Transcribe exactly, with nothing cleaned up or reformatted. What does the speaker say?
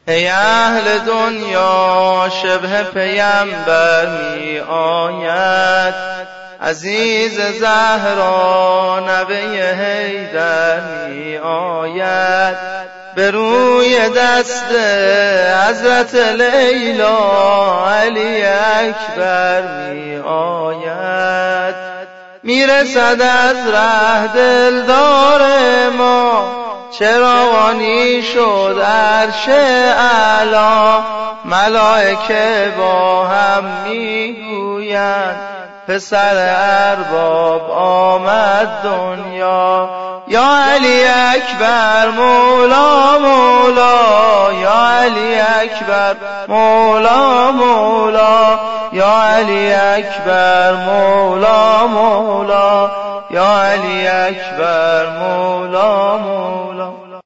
ای اهل دنیا شبه پیمبر می آید، عزیز زهرا نوه حیدر می آید، به روی دست حضرت لیلا علی اکبر می آید. میرسد از ره دلدار ما، چراغانی شد عرش اعلی، ملائکه با هم میگویند پسر ارباب آمد دنیا. یا علی اکبر مولا مولا، یا علی اکبر مولا مولا، یا علی اکبر مولا مولا، یا علی اکبر مولا مولا.